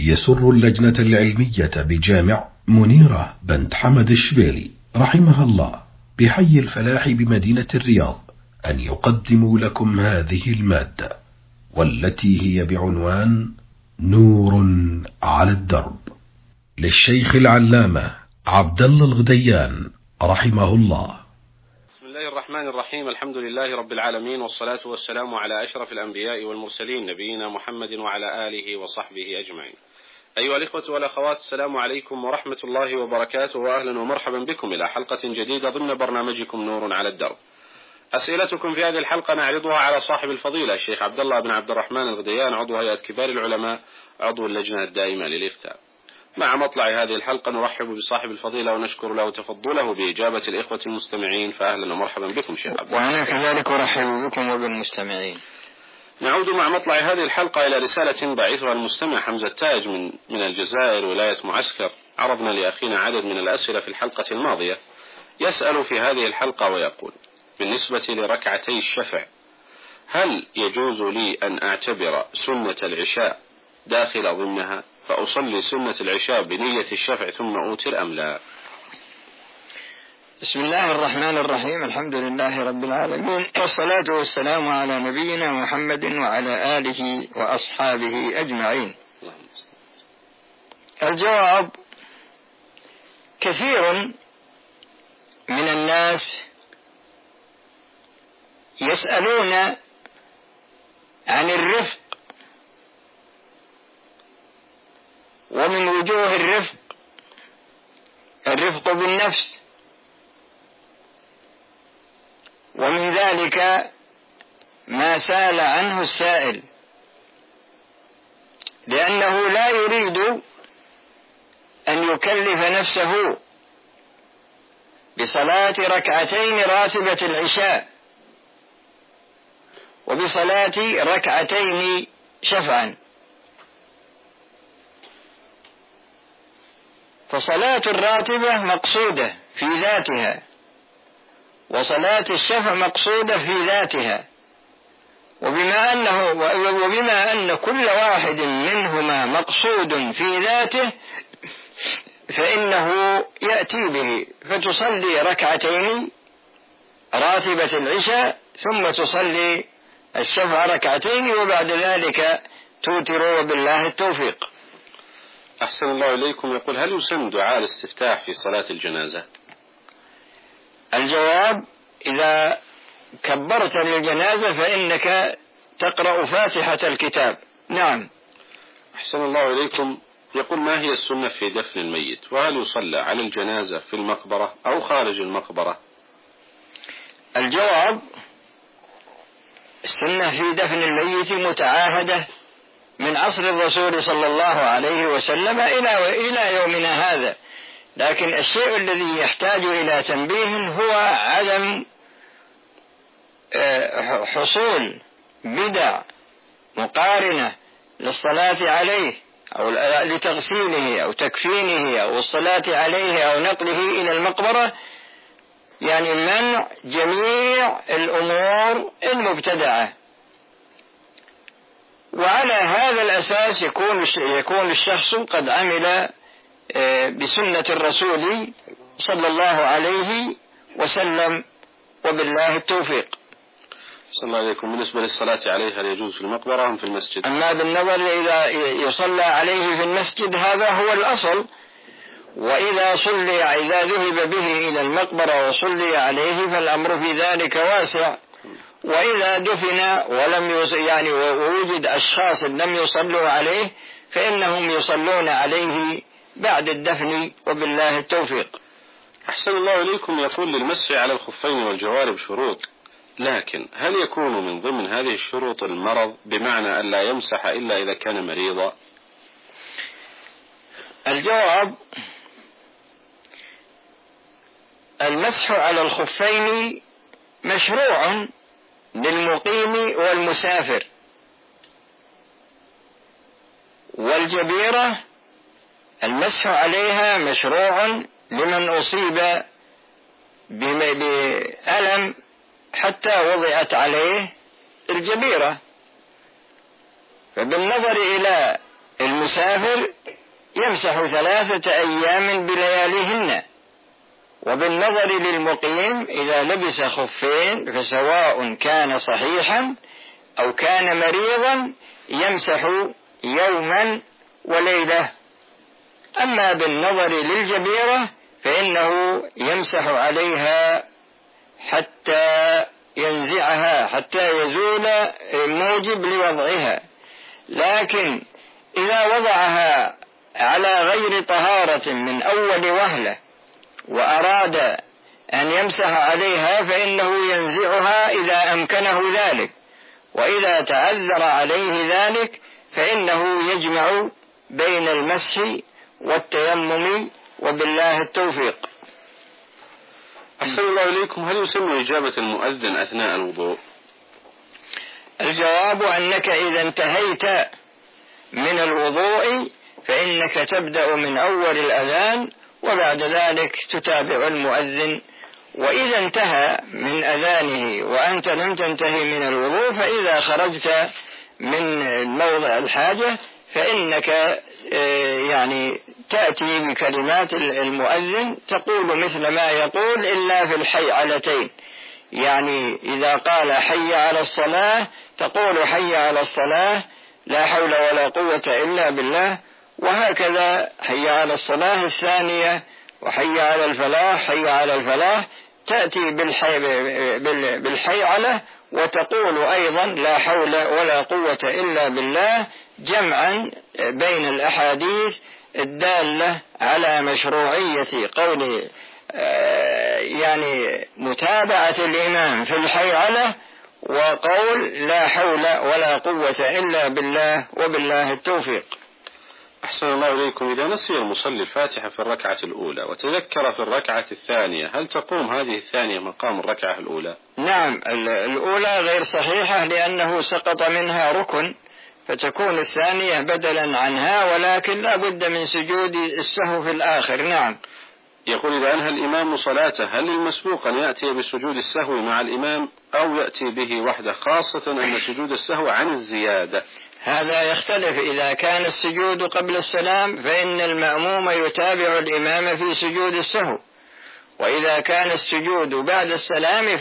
يسر اللجنة العلمية بجامع منيرة بنت حمد الشبيلي رحمها الله بحي الفلاح بمدينة الرياض أن يقدموا لكم هذه المادة، والتي هي بعنوان نور على الدرب، للشيخ العلامة عبد الله الغديان رحمه الله. بسم الله الرحمن الرحيم. الحمد لله رب العالمين، والصلاة والسلام على أشرف الأنبياء والمرسلين، نبينا محمد وعلى آله وصحبه أجمعين. أيها الإخوة والأخوات، السلام عليكم ورحمة الله وبركاته، وأهلا ومرحبا بكم إلى حلقة جديدة ضمن برنامجكم نور على الدرب. أسئلتكم في هذه الحلقة نعرضها على صاحب الفضيلة الشيخ عبد الله بن عبد الرحمن الغديان، عضو هيئة كبار العلماء، عضو اللجنة الدائمة للإفتاء. مع مطلع هذه الحلقة نرحب بصاحب الفضيلة ونشكر له تفضله بإجابة الإخوة المستمعين، فأهلا ومرحبا بكم شيخ عبد الله. وأنا كذلك أرحب بكم وبالمستمعين. نعود مع مطلع هذه الحلقة إلى رسالة بعثها المستمع حمزة تاج من الجزائر ولاية معسكر. عرضنا لأخينا عدد من الأسئلة في الحلقة الماضية. يسأل في هذه الحلقة ويقول: بالنسبة لركعتي الشفع، هل يجوز لي أن أعتبر سنة العشاء داخل ضمنها، فأصلي سنة العشاء بنية الشفع ثم أوتر أم لا؟ بسم الله الرحمن الرحيم. الحمد لله رب العالمين، والصلاة والسلام على نبينا محمد وعلى آله وأصحابه أجمعين. الجواب: كثير من الناس يسألون عن الرفق، ومن وجوه الرفق بالنفس، ومن ذلك ما سأل عنه السائل، لأنه لا يريد أن يكلف نفسه بصلاة ركعتين راتبة العشاء وبصلاة ركعتين شفعا. فصلاة الراتبة مقصودة في ذاتها، وصلاة الشفع مقصودة في ذاتها، وبما أن كل واحد منهما مقصود في ذاته فإنه يأتي به، فتصلي ركعتين راتبة العشاء ثم تصلي الشفع ركعتين، وبعد ذلك توتر، وبالله التوفيق. أحسن الله إليكم. يقول: هل يسن دعاء الاستفتاح في صلاة الجنازة؟ الجواب: إذا كبرت للجنازة فإنك تقرأ فاتحة الكتاب. نعم. أحسن الله إليكم. يقول: ما هي السنة في دفن الميت، وهل يصلى على الجنازة في المقبرة أو خارج المقبرة؟ الجواب: السنة في دفن الميت متعاهدة من عصر الرسول صلى الله عليه وسلم إلى يومنا هذا، لكن الشيء الذي يحتاج إلى تنبيه هو عدم حصول بدع مقارنة للصلاة عليه أو لتغسيله أو تكفينه أو الصلاة عليه أو نقله إلى المقبرة، يعني منع جميع الأمور المبتدعة. وعلى هذا الأساس يكون الشخص قد عمل بسنة الرسول صلى الله عليه وسلم، وبالله التوفيق. صلى الله عليكم. بالنسبة للصلاة عليها، هل يجوز في المقبرة أم في المسجد؟ أما بالنظر إذا يصلى عليه في المسجد هذا هو الأصل، وإذا ذهب به إلى المقبرة وصلي عليه فالأمر في ذلك واسع. وإذا دفن ووجد أشخاص لم يصلوا عليه فإنهم يصلون عليه بعد الدفن، وبالله التوفيق. أحسن الله إليكم. يقول: للمسح على الخفين والجوارب شروط، لكن هل يكون من ضمن هذه الشروط المرض، بمعنى أن لا يمسح إلا إذا كان مريضا؟ الجواب: المسح على الخفين مشروع للمقيم والمسافر، والجبيرة المسح عليها مشروع لمن أصيب بألم حتى وضعت عليه الجبيرة. فبالنظر إلى المسافر يمسح 3 أيام بلياليهن. وبالنظر للمقيم إذا لبس خفين فسواء كان صحيحا أو كان مريضا يمسح يوما وليلة. أما بالنظر للجبيرة فإنه يمسح عليها حتى ينزعها، حتى يزول موجب لوضعها. لكن إذا وضعها على غير طهارة من أول وهلة وأراد أن يمسح عليها فإنه ينزعها إذا أمكنه ذلك، وإذا تعذر عليه ذلك فإنه يجمع بين المسح والتيمم، وبالله التوفيق. أحسن الله إليكم، هل يسمى إجابة المؤذن أثناء الوضوء؟ الجواب أنك إذا انتهيت من الوضوء فإنك تبدأ من أول الأذان وبعد ذلك تتابع المؤذن. وإذا انتهى من أذانه وأنت لم تنتهي من الوضوء فإذا خرجت من موضع الحاجة فإنك تأتي بكلمات المؤذن تقول مثل ما يقول إلا في الحيعلتين. يعني إذا قال حي على الصلاة تقول حي على الصلاة لا حول ولا قوة إلا بالله، وهكذا حي على الصلاة الثانية وحي على الفلاح حي على الفلاح، تأتي بالحيعلة وتقول أيضا لا حول ولا قوة إلا بالله، جمعا بين الأحاديث الدالة على مشروعية قول متابعة الإمام في الحيعلة وقول لا حول ولا قوة إلا بالله، وبالله التوفيق. أحسن الله إليكم، إذا نسي المصلي الفاتحة في الركعة الأولى وتذكر في الركعة الثانية هل تقوم هذه الثانية مقام الركعة الأولى؟ نعم، الأولى غير صحيحة لأنه سقط منها ركن، فتكون الثانية بدلا عنها، ولكن لا بد من سجود السهو في الآخر. نعم. يقول إذا أنهى الإمام صلاته هل المسبوق أن يأتي بسجود السهو مع الإمام أو يأتي به وحده، خاصة أن سجود السهو عن الزيادة؟ هذا يختلف. إذا كان السجود قبل السلام فإن المأموم يتابع الإمام في سجود السهو، وإذا كان السجود بعد السلام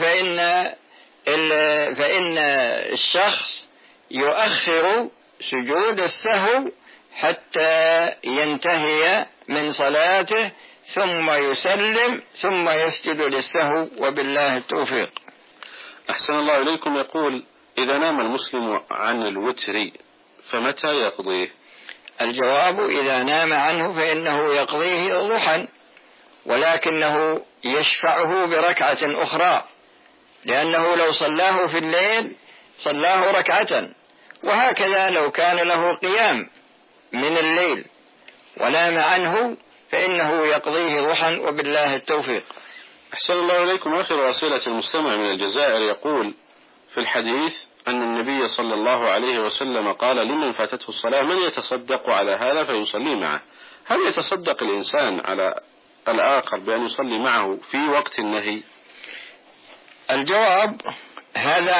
فإن الشخص يؤخر سجود السهو حتى ينتهي من صلاته ثم يسلم ثم يسجد للسهو، وبالله التوفيق. أحسن الله إليكم، يقول إذا نام المسلم عن الوتر فمتى يقضيه؟ الجواب إذا نام عنه فإنه يقضيه ضحى، ولكنه يشفعه بركعة أخرى، لأنه لو صلاه في الليل صلاه ركعة، وهكذا لو كان له قيام من الليل ونام عنه فإنه يقضيه ضحى، وبالله التوفيق. أحسن الله إليكم، آخر أسئلة المستمع من الجزائر يقول في الحديث أن النبي صلى الله عليه وسلم قال لمن فاتته الصلاة من يتصدق على هذا فيصلي معه، هل يتصدق الإنسان على الآخر بأن يصلي معه في وقت النهي؟ الجواب هذا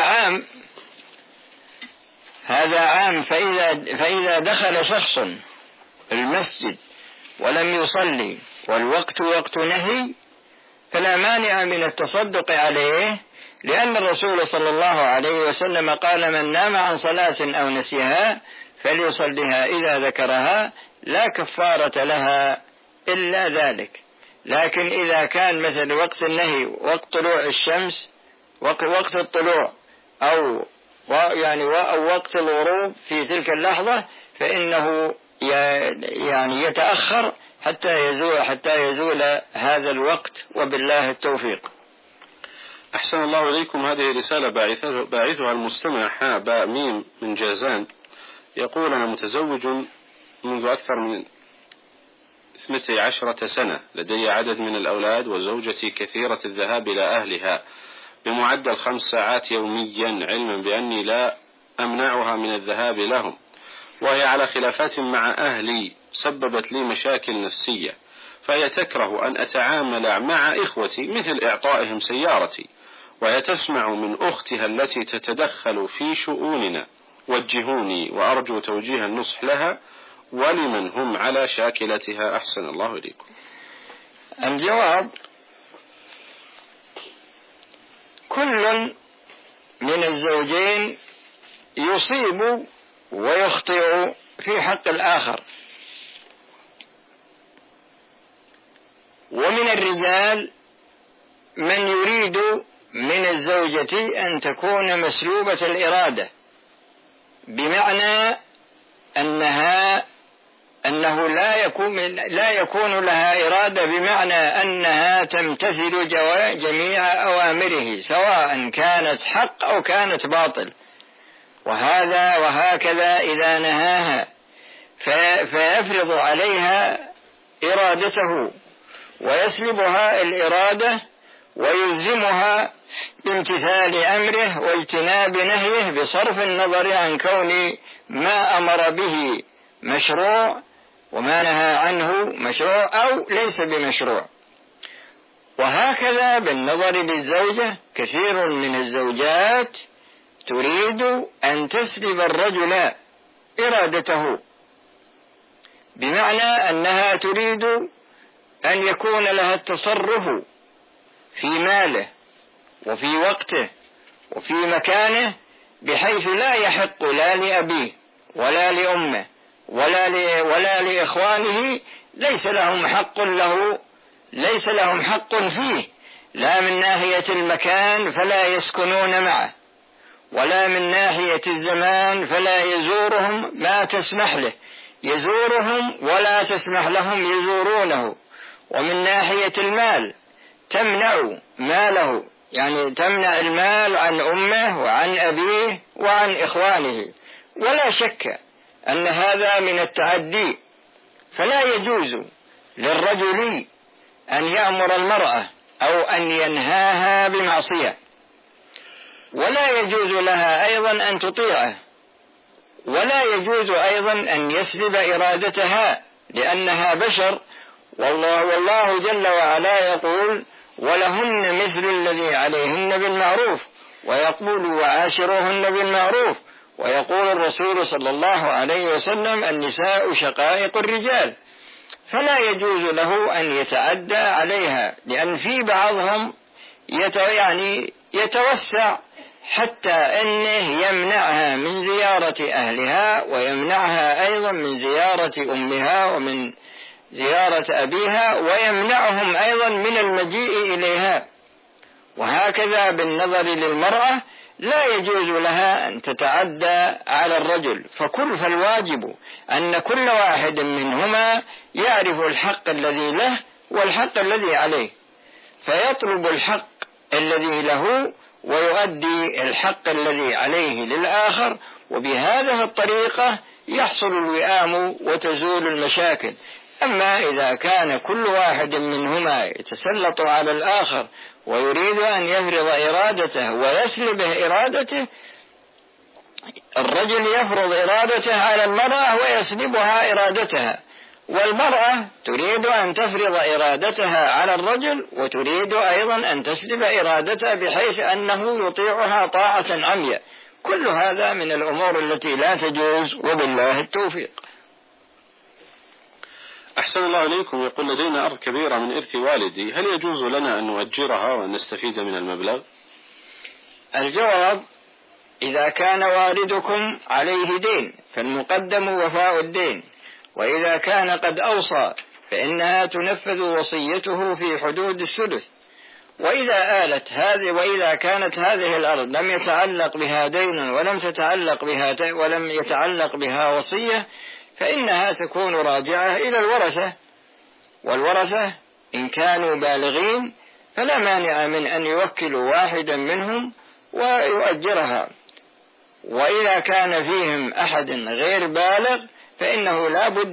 عام. فإذا دخل شخص المسجد ولم يصلي والوقت وقت نهي فلا مانع من التصدق عليه، لأن الرسول صلى الله عليه وسلم قال من نام عن صلاة أو نسيها فليصليها إذا ذكرها لا كفارة لها إلا ذلك. لكن إذا كان مثل وقت النهي وقت طلوع الشمس، وقت الطلوع أو وقت الغروب في تلك اللحظة فإنه يتأخر حتى يزول هذا الوقت، وبالله التوفيق. أحسن الله إليكم، هذه رسالة باعثها المستمع باء ميم من جازان، يقول أنا متزوج منذ أكثر من 12 سنة، لدي عدد من الأولاد وزوجتي كثيرة الذهاب إلى أهلها بمعدل 5 ساعات يوميا، علما بأني لا أمنعها من الذهاب لهم، وهي على خلافات مع أهلي سببت لي مشاكل نفسية، فهي تكره أن أتعامل مع إخوتي مثل إعطائهم سيارتي، وهي تسمع من أختها التي تتدخل في شؤوننا، وجهوني وأرجو توجيه النصح لها، ولمن هم على شاكلتها؟ أحسن الله إليكم. الجواب: كل من الزوجين يصيب ويخطئ في حق الآخر، ومن الرجال من يريد من الزوجة أن تكون مسلوبة الإرادة، بمعنى أنه لا يكون لها إرادة، بمعنى أنها تمتثل جميع أوامره سواء كانت حق أو كانت باطل، وهكذا إذا نهاها فيفرض عليها إرادته ويسلبها الإرادة ويلزمها بامتثال أمره واجتناب نهيه بصرف النظر عن كون ما أمر به مشروع وما نهى عنه مشروع أو ليس بمشروع. وهكذا بالنظر للزوجة، كثير من الزوجات تريد أن تسلب الرجل إرادته، بمعنى أنها تريد أن يكون لها التصرف في ماله وفي وقته وفي مكانه، بحيث لا يحق لا لأبيه ولا لأمه ولا لإخوانه، ليس لهم حق فيه، لا من ناحية المكان فلا يسكنون معه، ولا من ناحية الزمان فلا يزورهم ما تسمح له يزورهم ولا تسمح لهم يزورونه، ومن ناحية المال تمنع ماله، يعني تمنع المال عن أمه وعن أبيه وعن إخوانه، ولا شك أن هذا من التعدي. فلا يجوز للرجل أن يأمر المرأة أو أن ينهاها بمعصية، ولا يجوز لها أيضا أن تطيعه، ولا يجوز أيضا أن يسلب إرادتها، لأنها بشر، والله جل وعلا يقول: ولهن مثل الذي عليهن بالمعروف، ويقول: وعاشروهن بالمعروف، ويقول الرسول صلى الله عليه وسلم: النساء شقائق الرجال. فلا يجوز له أن يتعدى عليها، لأن في بعضهم يتوسع حتى أنه يمنعها من زيارة أهلها، ويمنعها أيضا من زيارة أمها ومن زيارة أبيها، ويمنعهم أيضا من المجيء إليها. وهكذا بالنظر للمرأة لا يجوز لها أن تتعدى على الرجل، فالواجب أن كل واحد منهما يعرف الحق الذي له والحق الذي عليه، فيطلب الحق الذي له ويؤدي الحق الذي عليه للآخر، وبهذه الطريقة يحصل الوئام وتزول المشاكل. أما إذا كان كل واحد منهما يتسلط على الآخر ويريد أن يفرض إرادته ويسلبه إرادته، الرجل يفرض إرادته على المرأة ويسلبها إرادتها، والمرأة تريد أن تفرض إرادتها على الرجل وتريد أيضا أن تسلب إرادتها بحيث أنه يطيعها طاعة عمياء. كل هذا من الأمور التي لا تجوز، وبالله التوفيق. أحسن الله إليكم. يقول: لدينا أرض كبيرة من إرث والدي، هل يجوز لنا أن نؤجرها وأن نستفيد من المبلغ؟ الجواب: إذا كان والدكم عليه دين فالمقدم وفاء الدين، وإذا كان قد أوصى فإنها تنفذ وصيته في حدود الثلث. وإذا كانت هذه الأرض لم يتعلق بها دين ولم يتعلق بها وصية، فإنها تكون راجعة إلى الورثة، والورثة إن كانوا بالغين فلا مانع من أن يوكلوا واحدا منهم ويؤجرها. وإذا كان فيهم أحد غير بالغ فإنه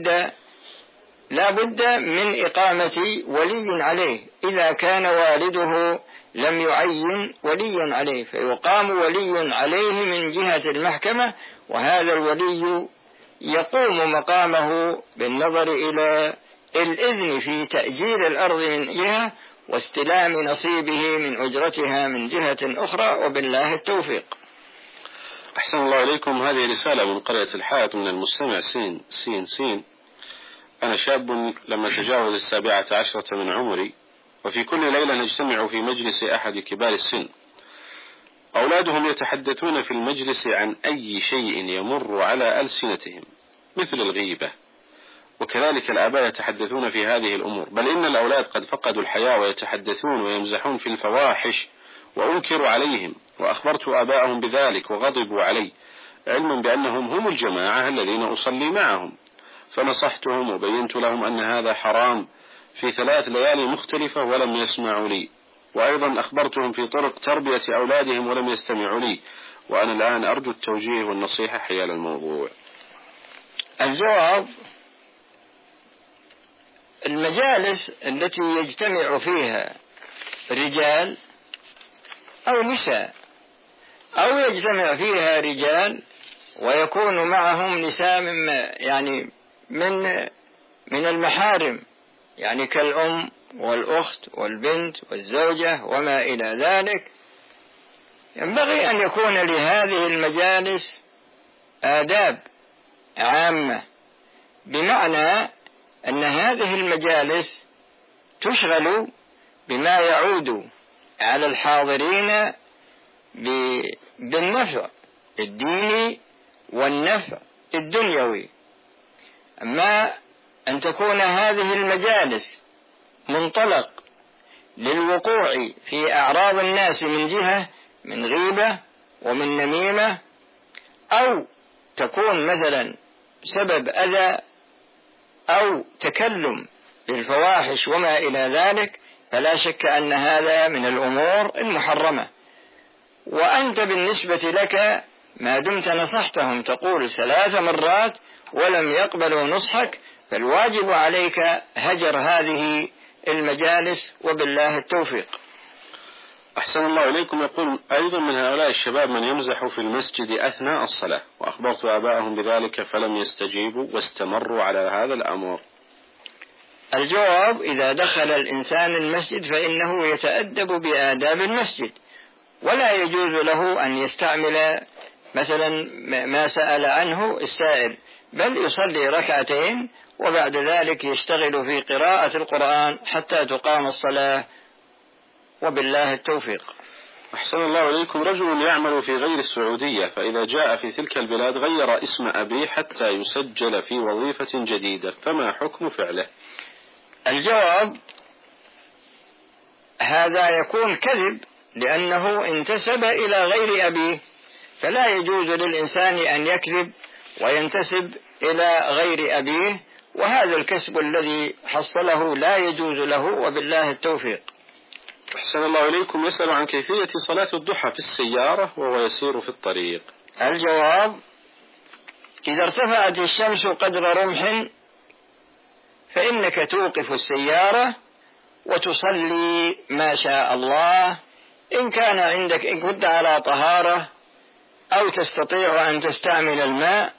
لا بد من إقامة ولي عليه، إذا كان والده لم يعين ولي عليه فيقام ولي عليه من جهة المحكمة، وهذا الولي يقوم مقامه بالنظر إلى الإذن في تأجير الأرض من جهة واستلام نصيبه من أجرتها من جهة أخرى، وبالله التوفيق. أحسن الله إليكم. هذه رسالة من قرية الحائط من المستمع سين. أنا شاب لما تجاوز 17 من عمري، وفي كل ليلة نجتمع في مجلس أحد كبار السن. أولادهم يتحدثون في المجلس عن أي شيء يمر على ألسنتهم مثل الغيبة، وكذلك الآباء يتحدثون في هذه الأمور، بل إن الأولاد قد فقدوا الحياة ويتحدثون ويمزحون في الفواحش، وأنكر عليهم وأخبرت آباءهم بذلك وغضبوا علي، علما بأنهم هم الجماعة الذين أصلي معهم، فنصحتهم وبينت لهم أن هذا حرام في 3 ليالي مختلفة ولم يسمعوا لي، وأيضا أخبرتهم في طرق تربية أولادهم ولم يستمعوا لي، وأنا الآن أرجو التوجيه والنصيحة حيال الموضوع. الجواب: المجالس التي يجتمع فيها رجال أو نساء، أو يجتمع فيها رجال ويكون معهم نساء من المحارم، يعني كالأم والأخت والبنت والزوجة وما إلى ذلك، ينبغي أن يكون لهذه المجالس آداب عامة، بمعنى أن هذه المجالس تشغل بما يعود على الحاضرين بالنفع الديني والنفع الدنيوي. أما أن تكون هذه المجالس منطلق للوقوع في أعراض الناس من جهة من غيبة ومن نميمة، أو تكون مثلا سبب أذى أو تكلم بالفواحش وما إلى ذلك، فلا شك أن هذا من الأمور المحرمة. وأنت بالنسبة لك ما دمت نصحتهم تقول 3 مرات ولم يقبلوا نصحك، فالواجب عليك هجر هذه المجالس، وبالله التوفيق. أحسن الله إليكم. يقول أيضا من هؤلاء الشباب من يمزح في المسجد أثناء الصلاة، وأخبرت آباءهم بذلك فلم يستجيبوا واستمروا على هذا الأمر. الجواب: إذا دخل الإنسان المسجد فإنه يتأدب بآداب المسجد، ولا يجوز له أن يستعمل مثلا ما سأل عنه السائل، بل يصلي 2 ركعتين وبعد ذلك يشتغل في قراءة القرآن حتى تقام الصلاة، وبالله التوفيق. أحسن الله إليكم. رجل يعمل في غير السعودية، فإذا جاء في تلك البلاد غير اسم أبيه حتى يسجل في وظيفة جديدة، فما حكم فعله؟ الجواب: هذا يكون كذب، لأنه انتسب إلى غير أبيه، فلا يجوز للإنسان أن يكذب وينتسب إلى غير أبيه، وهذا الكسب الذي حصله لا يجوز له، وبالله التوفيق. أحسن الله إليكم. يسأل عن كيفية صلاة الضحى في السيارة وهو يسير في الطريق. الجواب: إذا ارتفعت الشمس قدر رمح فإنك توقف السيارة وتصلي ما شاء الله، إن كان عندك، إن كنت على طهارة أو تستطيع أن تستعمل الماء،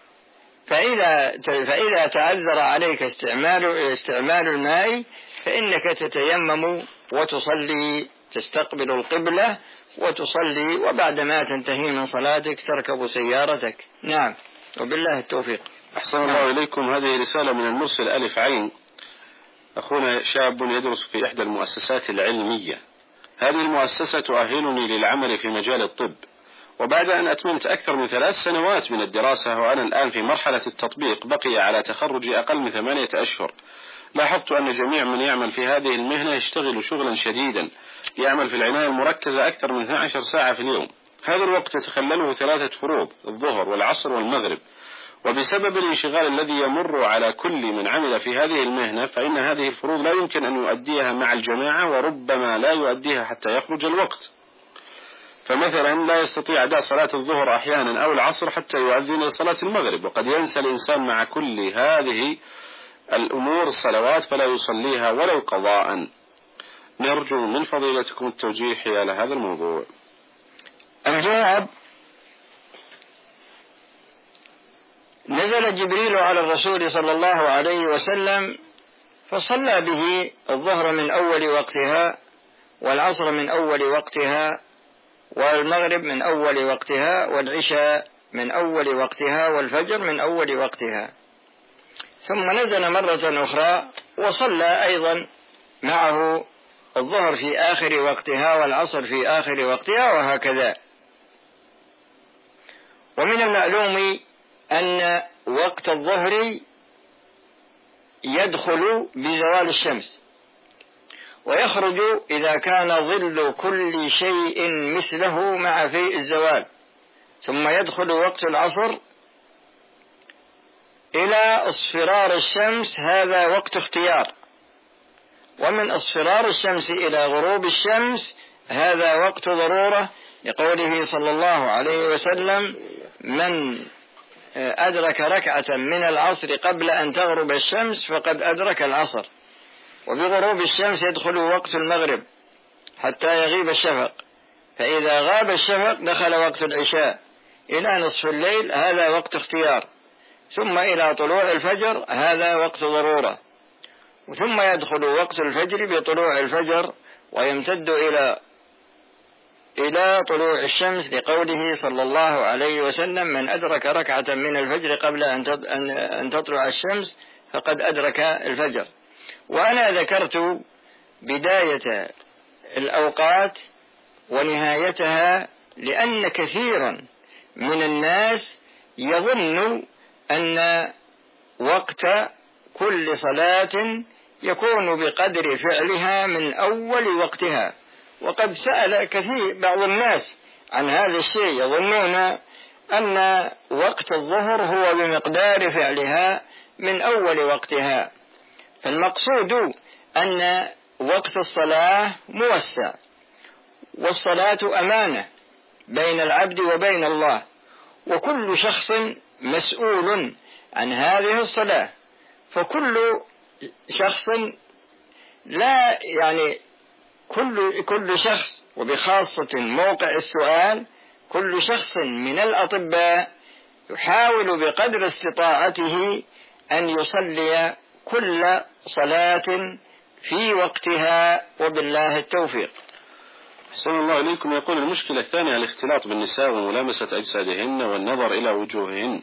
فإذا تعذر عليك استعمال الماء فإنك تتيمم وتصلي، تستقبل القبلة وتصلي، وبعدما تنتهي من صلاتك تركب سيارتك. نعم، وبالله التوفيق. أحسن الله إليكم. هذه رسالة من المرسل ألف عين. أخونا شاب يدرس في إحدى المؤسسات العلمية. هذه المؤسسة تؤهلني للعمل في مجال الطب، وبعد أن أتممت أكثر من 3 سنوات من الدراسة وأنا الآن في مرحلة التطبيق، بقي على تخرجي أقل من 8 أشهر. لاحظت أن جميع من يعمل في هذه المهنة يشتغل شغلا شديدا، يعمل في العناية المركزة أكثر من 12 ساعة في اليوم. هذا الوقت يتخلله 3 فروض، الظهر والعصر والمغرب، وبسبب الانشغال الذي يمر على كل من عمل في هذه المهنة، فإن هذه الفروض لا يمكن أن يؤديها مع الجماعة، وربما لا يؤديها حتى يخرج الوقت. فمثلا لا يستطيع أداء صلاة الظهر أحيانا أو العصر حتى يؤذن لصلاة المغرب، وقد ينسى الإنسان مع كل هذه الأمور الصلوات فلا يصليها ولو قضاء. نرجو من فضيلتكم التوجيه حيال هذا الموضوع. الجواب: نزل جبريل على الرسول صلى الله عليه وسلم فصلى به الظهر من أول وقتها والعصر من أول وقتها والمغرب من أول وقتها، والعشاء من أول وقتها، والفجر من أول وقتها. ثم نزل مرة أخرى وصلى أيضا معه الظهر في آخر وقتها والعصر في آخر وقتها، وهكذا. ومن المعلوم أن وقت الظهر يدخل بزوال الشمس، ويخرج إذا كان ظل كل شيء مثله مع فيء الزوال، ثم يدخل وقت العصر إلى اصفرار الشمس، هذا وقت اختيار. ومن اصفرار الشمس إلى غروب الشمس هذا وقت ضرورة، لقوله صلى الله عليه وسلم: من أدرك ركعة من العصر قبل أن تغرب الشمس فقد أدرك العصر. وبغروب الشمس يدخل وقت المغرب حتى يغيب الشفق، فإذا غاب الشفق دخل وقت العشاء إلى نصف الليل، هذا وقت اختيار. ثم إلى طلوع الفجر، هذا وقت ضرورة. ثم يدخل وقت الفجر بطلوع الفجر ويمتد إلى طلوع الشمس، لقوله صلى الله عليه وسلم: من أدرك ركعة من الفجر قبل أن تطلع الشمس فقد أدرك الفجر. وأنا ذكرت بداية الأوقات ونهايتها لأن كثيرا من الناس يظن أن وقت كل صلاة يكون بقدر فعلها من أول وقتها، وقد سأل كثير بعض الناس عن هذا الشيء، يظنون أن وقت الظهر هو بمقدار فعلها من أول وقتها. فالمقصود أن وقت الصلاة موسع، والصلاة أمانة بين العبد وبين الله، وكل شخص مسؤول عن هذه الصلاة. فكل شخص لا كل شخص، وبخاصة موقع السؤال، كل شخص من الأطباء يحاول بقدر استطاعته أن يصلي كل صلاة في وقتها، وبالله التوفيق. أحسن الله إليكم. يقول: المشكلة الثانية الاختلاط بالنساء وملامسة أجسادهن والنظر إلى وجوههن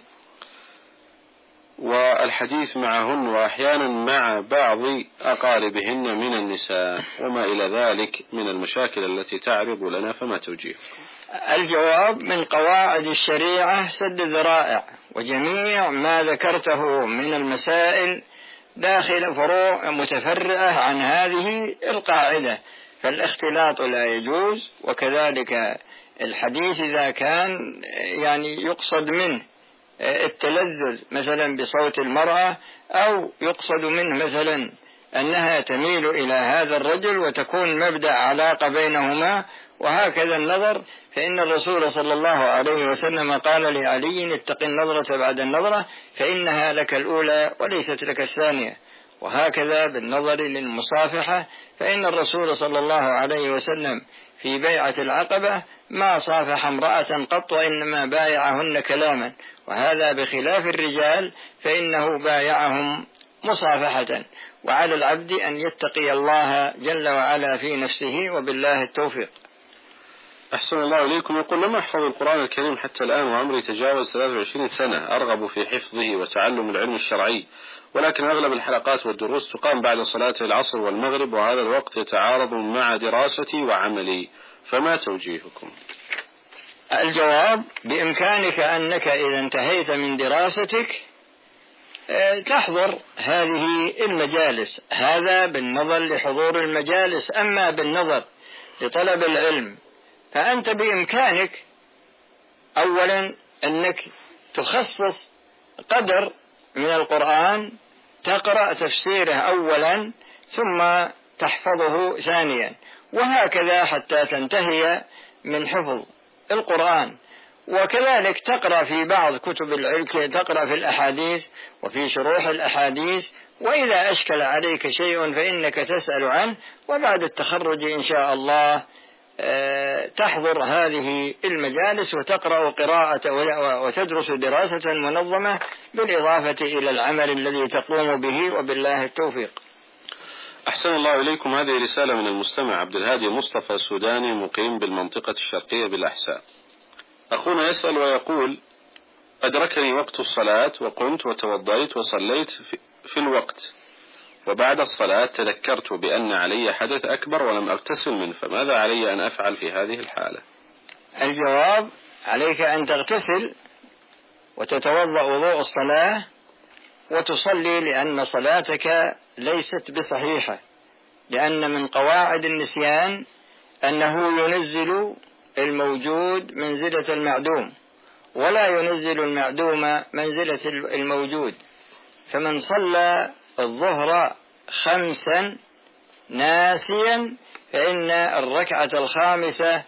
والحديث معهن، وأحيانا مع بعض أقاربهن من النساء، وما إلى ذلك من المشاكل التي تعرض لنا، فما توجيه؟ الجواب: من قواعد الشريعة سد الذرائع، وجميع ما ذكرته من المسائل داخل فروع متفرعة عن هذه القاعدة. فالاختلاط لا يجوز، وكذلك الحديث إذا كان يقصد منه التلذذ مثلا بصوت المرأة، أو يقصد منه مثلا أنها تميل إلى هذا الرجل وتكون مبدأ علاقة بينهما، وهكذا النظر، فإن الرسول صلى الله عليه وسلم قال لعلي: اتق النظرة بعد النظرة فإنها لك الأولى وليست لك الثانية. وهكذا بالنظر للمصافحة، فإن الرسول صلى الله عليه وسلم في بيعة العقبة ما صافح امرأة قط، وإنما بايعهن كلاما، وهذا بخلاف الرجال فإنه بايعهم مصافحة. وعلى العبد أن يتقي الله جل وعلا في نفسه، وبالله التوفيق. أحسن الله إليكم. يقول: لم أحفظ القرآن الكريم حتى الآن، وعمري تجاوز 23 سنة، أرغب في حفظه وتعلم العلم الشرعي، ولكن أغلب الحلقات والدروس تقام بعد صلاة العصر والمغرب، وهذا الوقت يتعارض مع دراستي وعملي، فما توجيهكم؟ الجواب: بإمكانك أنك إذا انتهيت من دراستك تحضر هذه المجالس، هذا بالنظر لحضور المجالس. أما بالنظر لطلب العلم فأنت بإمكانك أولا أنك تخصص قدر من القرآن، تقرأ تفسيره أولا ثم تحفظه ثانيا، وهكذا حتى تنتهي من حفظ القرآن. وكذلك تقرأ في بعض كتب العلم، تقرأ في الأحاديث وفي شروح الأحاديث، وإذا أشكل عليك شيء فإنك تسأل عنه، وبعد التخرج إن شاء الله تحضر هذه المجالس وتقرأ قراءة وتدرس دراسة منظمة، بالإضافة إلى العمل الذي تقوم به، وبالله التوفيق. أحسن الله إليكم. هذه رسالة من المستمع عبد الهادي مصطفى السوداني مقيم بالمنطقة الشرقية بالأحساء. أخونا يسأل ويقول: أدركني وقت الصلاة وقمت وتوضيت وصليت في الوقت، وبعد الصلاة تذكرت بأن علي حدث أكبر ولم أغتسل منه، فماذا علي أن أفعل في هذه الحالة؟ الجواب: عليك أن تغتسل وتتوضأ وضوء الصلاة وتصلي، لأن صلاتك ليست بصحيحة، لأن من قواعد النسيان أنه ينزل الموجود منزلة المعدوم، ولا ينزل المعدوم منزلة الموجود. فمن صلى الظهر 5 ناسيا فإن الركعة الخامسة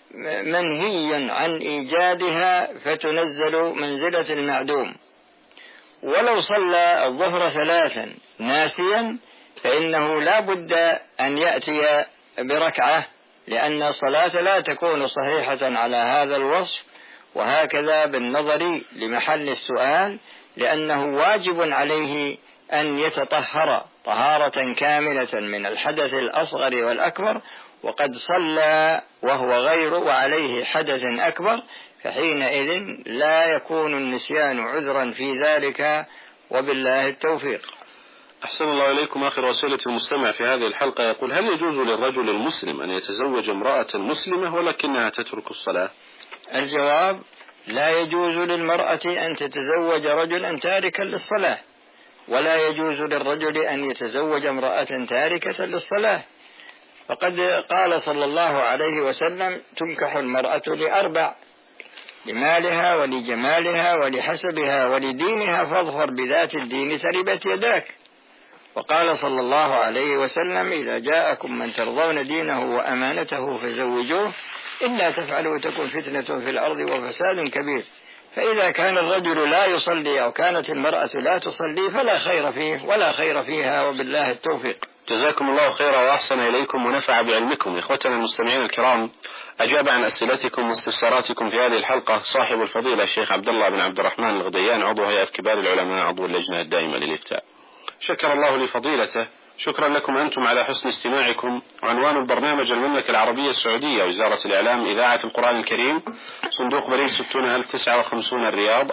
منهي عن إيجادها فتنزل منزلة المعدوم. ولو صلى الظهر 3 ناسيا فإنه لا بد أن يأتي بركعة، لأن الصلاة لا تكون صحيحة على هذا الوصف. وهكذا بالنظر لمحل السؤال، لأنه واجب عليه أن يتطهر طهارة كاملة من الحدث الأصغر والأكبر، وقد صلى وهو غير وعليه حدث أكبر، فحينئذ لا يكون النسيان عذرا في ذلك، وبالله التوفيق. أحسن الله إليكم. آخر وسيلة المستمع في هذه الحلقة يقول: هل يجوز للرجل المسلم أن يتزوج امرأة مسلمة ولكنها تترك الصلاة؟ الجواب: لا يجوز للمرأة أن تتزوج رجلا تاركا للصلاة، ولا يجوز للرجل أن يتزوج امرأة تاركة للصلاة. فقد قال صلى الله عليه وسلم: تنكح المرأة ل4: لمالها ولجمالها ولحسبها ولدينها، فاظفر بذات الدين تربت يداك. وقال صلى الله عليه وسلم: إذا جاءكم من ترضون دينه وأمانته فزوجوه، إلا تفعلوا تكن فتنة في الأرض وفساد كبير. فإذا كان الرجل لا يصلي أو كانت المرأة لا تصلي فلا خير فيه ولا خير فيها، وبالله التوفيق. جزاكم الله خيرا وأحسن إليكم ونفع بعلمكم. إخوتنا المستمعين الكرام، أجاب عن أسئلتكم واستفساراتكم في هذه الحلقة صاحب الفضيلة الشيخ عبد الله بن عبد الرحمن الغديان، عضو هيئة كبار العلماء، عضو اللجنة الدائمة للإفتاء. شكر الله لفضيلته. شكرا لكم أنتم على حسن استماعكم. عنوان البرنامج: المملكة العربية السعودية، وزارة الإعلام، إذاعة القرآن الكريم، صندوق بريد 60059 الرياض،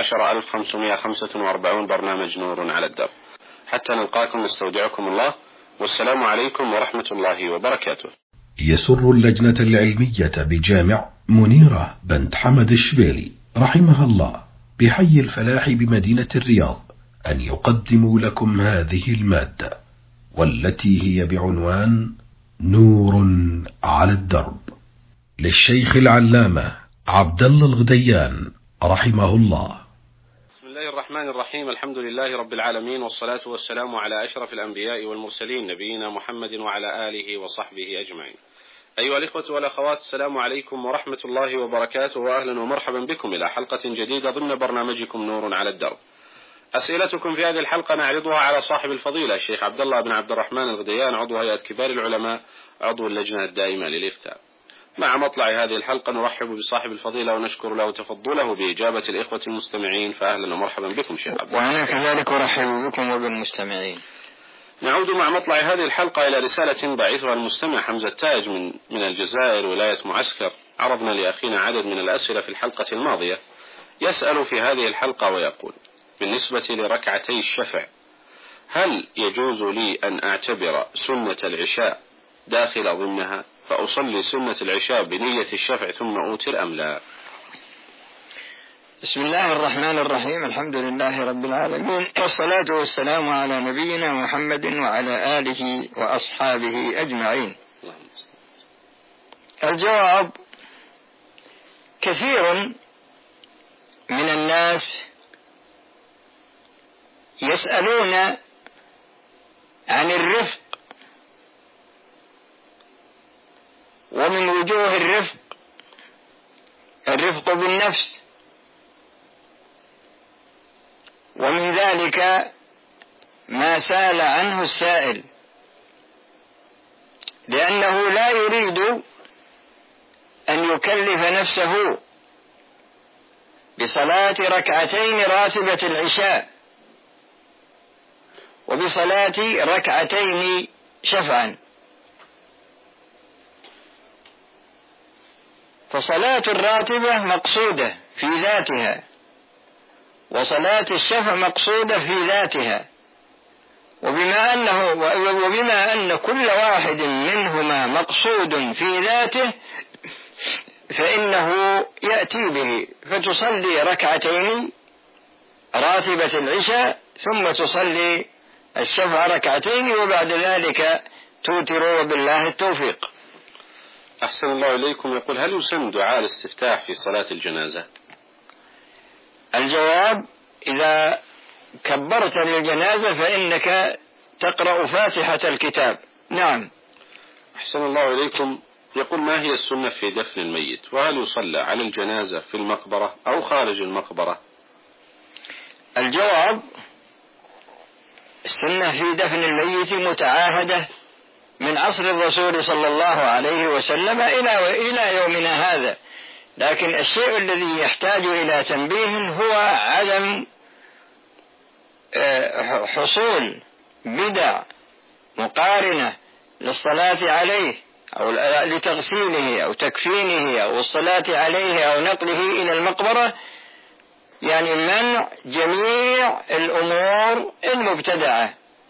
11545، برنامج نور على الدرب. حتى نلقاكم نستودعكم الله، والسلام عليكم ورحمة الله وبركاته. يسر اللجنة العلمية بجامع منيرة بنت حمد الشبيلي رحمها الله بحي الفلاح بمدينة الرياض أن يقدموا لكم هذه المادة، والتي هي بعنوان نور على الدرب، للشيخ العلامة عبد الله الغديان رحمه الله. بسم الله الرحمن الرحيم. الحمد لله رب العالمين، والصلاة والسلام على أشرف الأنبياء والمرسلين، نبينا محمد وعلى آله وصحبه أجمعين. أيها الإخوة والأخوات، السلام عليكم ورحمة الله وبركاته، وأهلا ومرحبا بكم إلى حلقة جديدة ضمن برنامجكم نور على الدرب. أسئلتكم في هذه الحلقة نعرضها على صاحب الفضيلة الشيخ عبد الله بن عبد الرحمن الغديان، عضو هيئة كبار العلماء، عضو اللجنة الدائمة للإفتاء. مع مطلع هذه الحلقة نرحب بصاحب الفضيلة ونشكر له تفضله بإجابة الإخوة المستمعين، فأهلا ومرحبا بكم شيخ عبد الله. وأنا كذلك أرحب بكم وبالمستمعين. نعود مع مطلع هذه الحلقة إلى رسالة بعثها المستمع حمزة تاج من الجزائر، ولاية معسكر. عرضنا لأخينا عدد من الأسئلة في الحلقة الماضية. يسأل في هذه الحلقة ويقول: بالنسبة لركعتي الشفع، هل يجوز لي أن أعتبر سنة العشاء داخل ضمنها، فأصلي سنة العشاء بنية الشفع ثم أوتر أم لا؟ بسم الله الرحمن الرحيم. الحمد لله رب العالمين، والصلاة والسلام على نبينا محمد وعلى آله وأصحابه أجمعين. الجواب: كثير من الناس يسألون عن الرفق، ومن وجوه الرفق بالنفس، ومن ذلك ما سأل عنه السائل، لأنه لا يريد أن يكلف نفسه بصلاة ركعتين راتبة العشاء وبصلاة ركعتين شفعا. فصلاة الراتبة مقصودة في ذاتها، وصلاة الشفع مقصودة في ذاتها، وبما أن كل واحد منهما مقصود في ذاته فإنه يأتي به، فتصلي ركعتين راتبة العشاء ثم تصلي الشفع ركعتين وبعد ذلك توتر، وبالله التوفيق. أحسن الله إليكم. يقول: هل يسن دعاء الاستفتاح في صلاة الجنازة؟ الجواب: إذا كبرت للجنازة فإنك تقرأ فاتحة الكتاب. نعم. أحسن الله إليكم. يقول: ما هي السنة في دفن الميت؟ وهل يصلى على الجنازة في المقبرة أو خارج المقبرة؟ الجواب: السنة في دفن الميت متعاهدة من عصر الرسول صلى الله عليه وسلم إلى يومنا هذا، لكن الشيء الذي يحتاج إلى تنبيه هو عدم حصول بدع مقارنة للصلاة عليه أو لتغسيله أو تكفينه أو الصلاة عليه أو نقله إلى المقبرة، يعني منع جميع الأمور المبتدعة.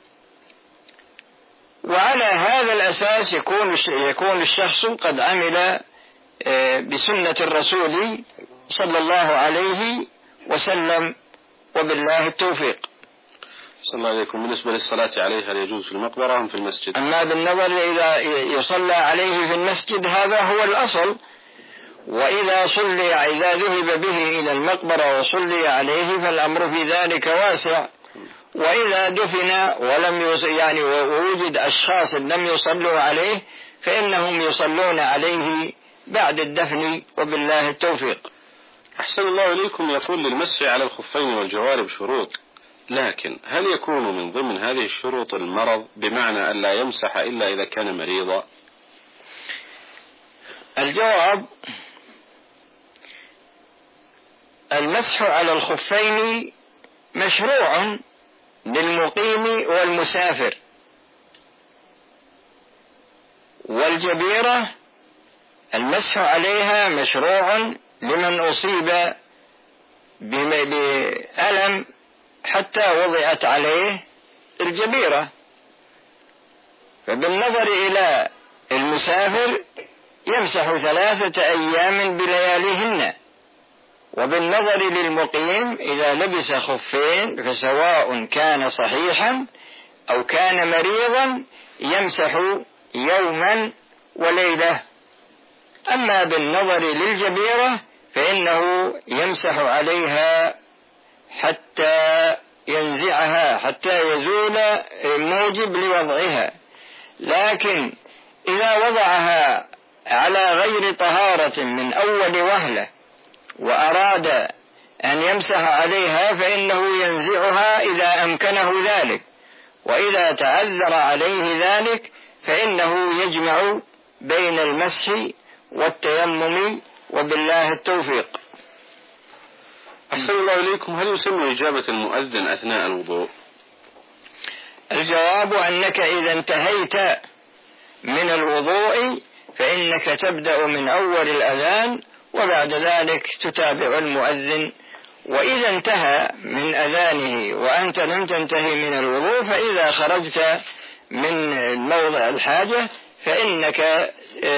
وعلى هذا الأساس يكون الشخص قد عمل بسنة الرسول صلى الله عليه وسلم، وبالله التوفيق. صلى الله عليكم. بالنسبة للصلاة عليه هل يجوز في المقبرة أم في المسجد؟ أما بالنظر إذا يصلى عليه في المسجد هذا هو الأصل، وإذا ذهب به إلى المقبرة وصلي عليه فالأمر في ذلك واسع. وإذا دفن ووجد أشخاص لم يصلوا عليه فإنهم يصلون عليه بعد الدفن، وبالله التوفيق. أحسن الله إليكم. يقول: للمسح على الخفين والجوارب شروط، لكن هل يكون من ضمن هذه الشروط المرض، بمعنى أن لا يمسح إلا إذا كان مريضا؟ الجواب: المسح على الخفين مشروع للمقيم والمسافر، والجبيرة المسح عليها مشروع لمن أصيب بألم حتى وضعت عليه الجبيرة. فبالنظر إلى المسافر يمسح 3 أيام بلياليهن، وبالنظر للمقيم إذا لبس خفين فسواء كان صحيحا أو كان مريضا يمسح يوما وليلة. أما بالنظر للجبيرة فإنه يمسح عليها حتى ينزعها، حتى يزول موجب لوضعها. لكن إذا وضعها على غير طهارة من أول وهلة وأراد أن يمسح عليها فإنه ينزعها إذا أمكنه ذلك، وإذا تعذر عليه ذلك فإنه يجمع بين المسح والتيمم، وبالله التوفيق. أحسن الله إليكم. هل يسن إجابة المؤذن أثناء الوضوء؟ الجواب: أنك إذا انتهيت من الوضوء فإنك تبدأ من أول الأذان وبعد ذلك تتابع المؤذن، وإذا انتهى من أذانه وأنت لم تنتهي من الوضوء فإذا خرجت من موضع الحاجة فإنك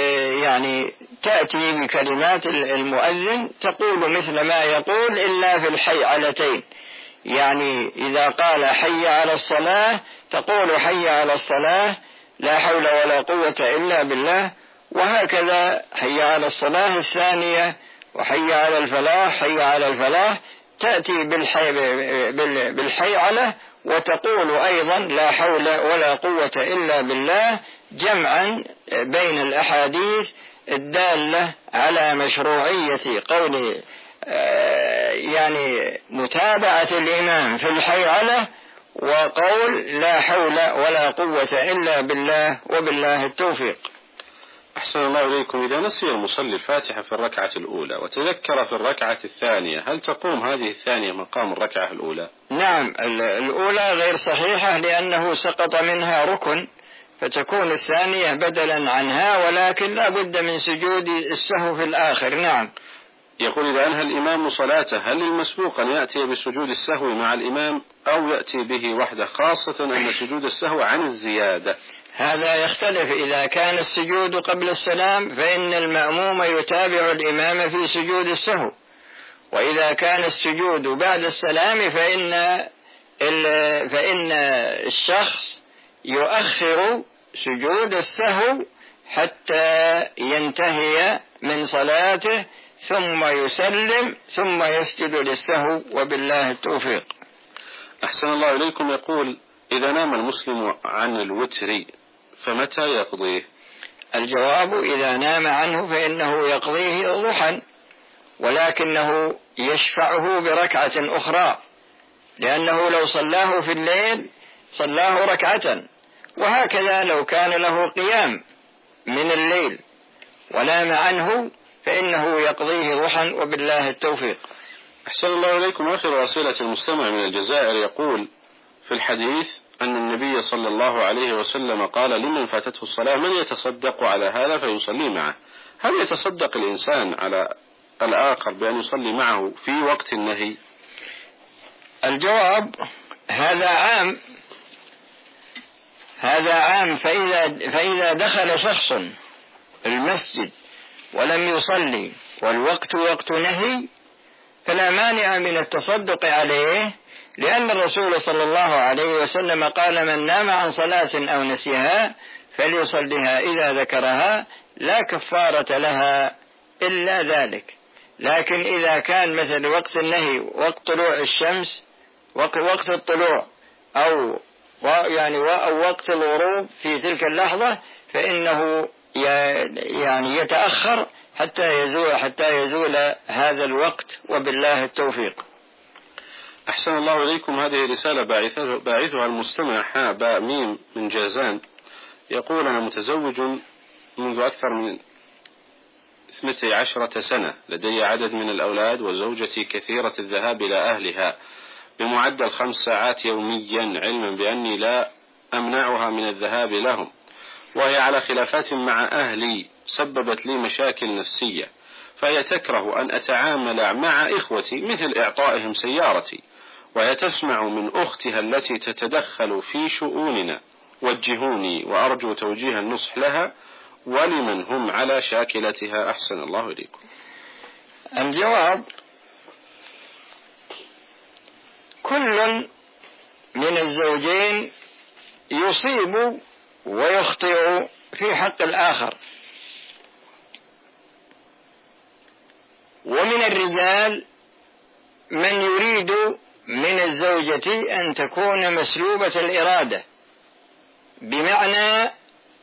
تأتي بكلمات المؤذن تقول مثل ما يقول إلا في الحيعلتين، يعني إذا قال حي على الصلاة تقول حي على الصلاة لا حول ولا قوة إلا بالله، وهكذا حي على الصلاة الثانية وحي على الفلاح حي على الفلاح، تأتي بالحيعلة وتقول أيضا لا حول ولا قوة إلا بالله، جمعا بين الأحاديث الدالة على مشروعية قول متابعة الإمام في الحيعلة وقول لا حول ولا قوة إلا بالله، وبالله التوفيق. أحسن الله إليكم. إذا نسي المصلي الفاتحة في الركعة الأولى وتذكر في الركعة الثانية هل تقوم هذه الثانية مقام الركعة الأولى؟ نعم، الأولى غير صحيحة لأنه سقط منها ركن فتكون الثانية بدلا عنها، ولكن لا بد من سجود السهو في الآخر. نعم. يقول: إذا أنهى الإمام صلاته هل المسبوق أن يأتي بسجود السهو مع الإمام أو يأتي به وحده، خاصة أن سجود السهو عن الزيادة؟ هذا يختلف. إذا كان السجود قبل السلام فإن المأموم يتابع الإمام في سجود السهو، وإذا كان السجود بعد السلام فإن الشخص يؤخر سجود السهو حتى ينتهي من صلاته ثم يسلم ثم يسجد للسهو، وبالله التوفيق. أحسن الله إليكم. يقول: إذا نام المسلم عن الوتر فمتى يقضيه؟ الجواب: إذا نام عنه فإنه يقضيه ضحى، ولكنه يشفعه بركعة أخرى، لأنه لو صلاه في الليل صلاه ركعة، وهكذا لو كان له قيام من الليل ونام عنه فإنه يقضيه ضحى، وبالله التوفيق. أحسن الله إليكم. آخر أسئلة المستمع من الجزائر يقول: في الحديث أن النبي صلى الله عليه وسلم قال لمن فاتته الصلاة: من يتصدق على هذا فيصلي معه؟ هل يتصدق الإنسان على الآخر بأن يصلي معه في وقت النهي؟ الجواب: هذا عام. فإذا دخل شخص المسجد ولم يصلي والوقت وقت نهي فلا مانع من التصدق عليه، لأن الرسول صلى الله عليه وسلم قال: من نام عن صلاة أو نسيها فليصليها إذا ذكرها، لا كفارة لها إلا ذلك. لكن إذا كان مثل وقت النهي وقت طلوع الشمس، وقت الطلوع أو وقت الغروب في تلك اللحظة، فإنه يتأخر حتى يزول هذا الوقت، وبالله التوفيق. أحسن الله إليكم. هذه رسالة باعثها المستمع باء ميم من جازان. يقول: أنا متزوج منذ أكثر من 12 سنة، لدي عدد من الأولاد، وزوجتي كثيرة الذهاب إلى أهلها بمعدل 5 ساعات يوميا، علما بأني لا أمنعها من الذهاب لهم، وهي على خلافات مع أهلي سببت لي مشاكل نفسية، فهي تكره أن أتعامل مع إخوتي مثل إعطائهم سيارتي، وهي تسمع من أختها التي تتدخل في شؤوننا. وجهوني وأرجو توجيه النصح لها ولمن هم على شاكلتها. أحسن الله إليكم. الجواب: كل من الزوجين يصيب ويخطئ في حق الآخر، ومن الرجال من يريد من الزوجة أن تكون مسلوبة الإرادة، بمعنى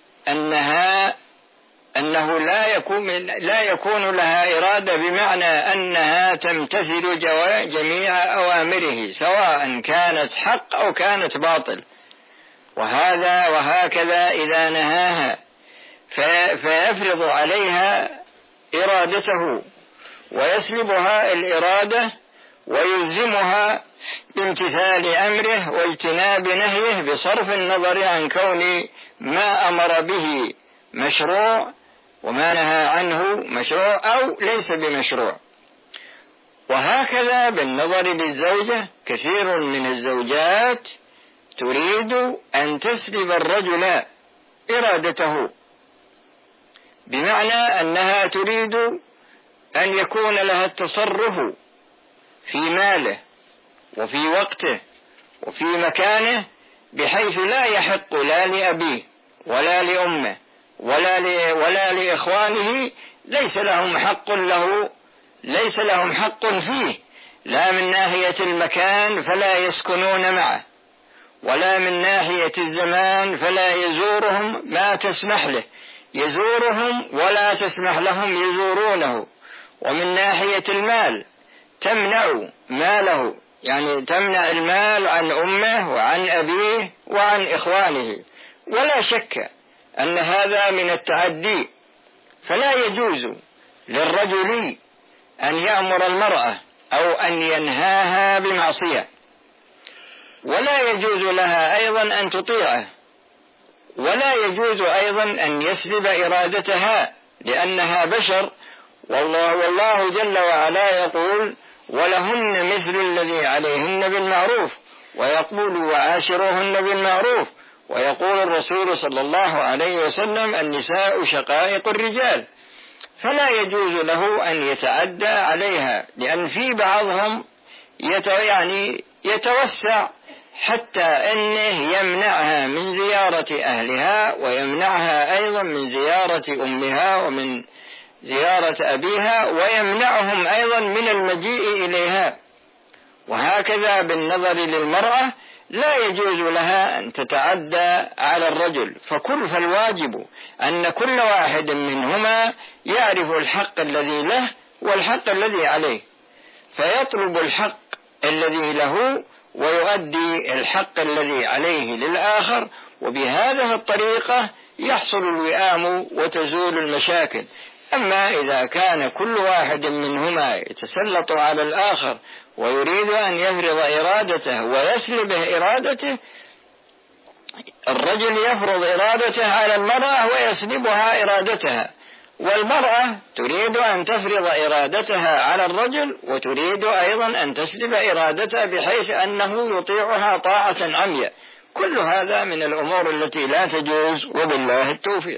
أنه لا يكون لها إرادة، بمعنى أنها تمتثل جميع أوامره سواء كانت حق أو كانت باطل، وهكذا إذا نهاها فيفرض عليها إرادته ويسلبها الإرادة ويلزمها بامتثال أمره واجتناب نهيه، بصرف النظر عن كون ما أمر به مشروع وما نهى عنه مشروع أو ليس بمشروع. وهكذا بالنظر للزوجة، كثير من الزوجات تريد أن تسلب الرجل إرادته، بمعنى أنها تريد أن يكون لها التصرف في ماله وفي وقته وفي مكانه، بحيث لا يحق لا لأبيه ولا لأمه ولا لإخوانه، ليس لهم حق فيه، لا من ناحية المكان فلا يسكنون معه، ولا من ناحية الزمان فلا يزورهم ما تسمح له يزورهم ولا تسمح لهم يزورونه، ومن ناحية المال تمنع ماله، يعني تمنع المال عن أمه وعن أبيه وعن إخوانه، ولا شك أن هذا من التعدي. فلا يجوز للرجل أن يأمر المرأة أو أن ينهاها بمعصية، ولا يجوز لها أيضا أن تطيعه، ولا يجوز أيضا أن يسلب إرادتها لأنها بشر، والله جل وعلا يقول ولهن مثل الذي عليهن بالمعروف، ويقول وعاشروهن بالمعروف، ويقول الرسول صلى الله عليه وسلم النساء شقائق الرجال، فلا يجوز له أن يتعدى عليها، لأن في بعضهم يتوسع حتى أنه يمنعها من زيارة أهلها، ويمنعها أيضا من زيارة أمها ومن زيارة أبيها، ويمنعهم أيضا من المجيء إليها. وهكذا بالنظر للمرأة لا يجوز لها أن تتعدى على الرجل، فالواجب أن كل واحد منهما يعرف الحق الذي له والحق الذي عليه، فيطلب الحق الذي له ويؤدي الحق الذي عليه للآخر، وبهذه الطريقة يحصل الوئام وتزول المشاكل. أما إذا كان كل واحد منهما يتسلط على الآخر ويريد أن يفرض إرادته ويسلبه إرادته، الرجل يفرض إرادته على المرأة ويسلبها إرادتها، والمرأة تريد أن تفرض إرادتها على الرجل وتريد أيضا أن تسلب إرادتها بحيث أنه يطيعها طاعة عمياء. كل هذا من الأمور التي لا تجوز، وبالله التوفيق.